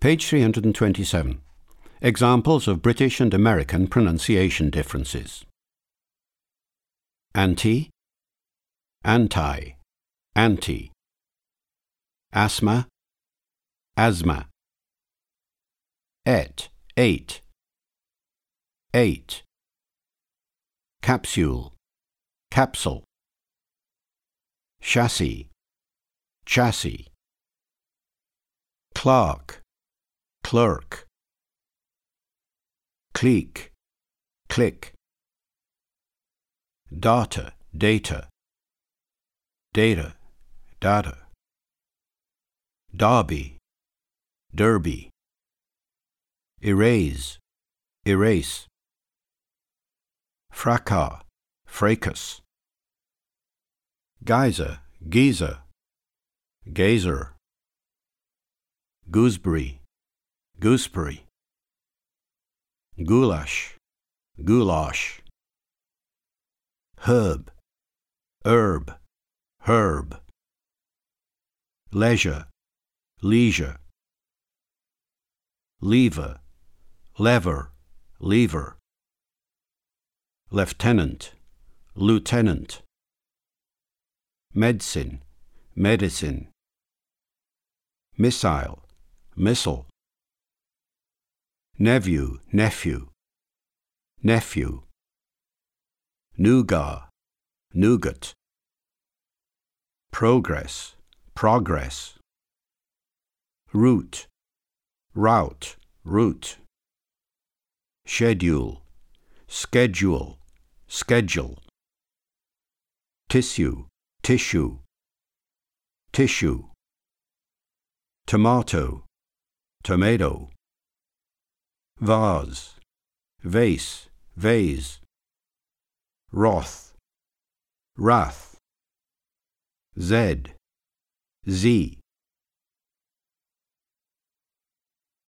Page 327. Examples of British and American pronunciation differences. Anti, anti, anti. Asthma, asthma. Eight, eight. Capsule, capsule. Chassis, chassis. Clerk, clerk. Clique, click. Data, data. Data, data. Derby, derby. Erase, erase. Fracas, fracas. Geyser, geezer. Gazer. Gooseberry, gooseberry. Goulash, goulash. Herb, herb, herb. Leisure, leisure. Lever, lever, lever. Lieutenant, lieutenant. Medicine, medicine. Missile, missile. Nephew, nephew, nephew. Nougat, nougat. Progress, progress. Route, route, route. Schedule, schedule, schedule. Tissue, tissue, tissue. Tomato, tomato. Vase, vase, vase. Wrath, wrath. Z, Z.